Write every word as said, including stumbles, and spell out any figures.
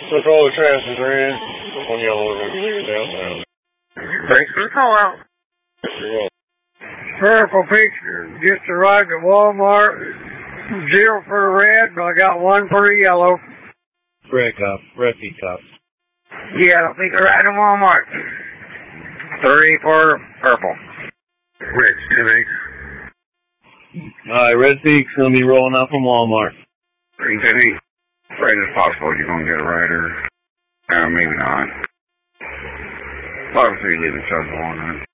That's all the traffic red. One yellow downtown. Thanks for the call out. Purple picture just arrived at Walmart. Zero for the red, but I got one for the yellow. Red cop, refugee cop. Yeah, I think they're right in Walmart. Three for purple. Rich, ten eight. Alright, Red Peak's gonna be rolling out from Walmart. Green ten eight. Right as possible, you're gonna get it right, or uh, maybe not. Obviously, you leave the charge on.